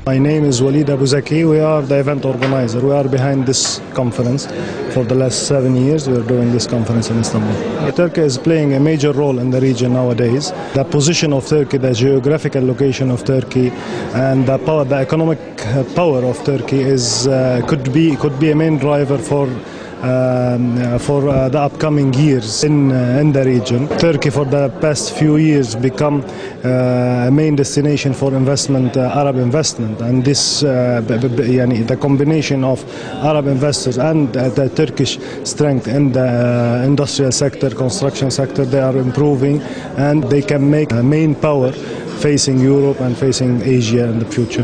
My name is Walid Abu Zaki. We are the event organizer. We are behind this conference. For the last 7 years, we are doing this conference in Istanbul. Turkey is playing a major role in the region nowadays. The position of Turkey, the geographical location of Turkey, and the economic power of Turkey could be a main driver for the upcoming years in the region. Turkey for the past few years become a main destination for investment, Arab investment, and this the combination of Arab investors and the Turkish strength in the industrial sector, construction sector, they are improving, and they can make a main power facing Europe and facing Asia in the future.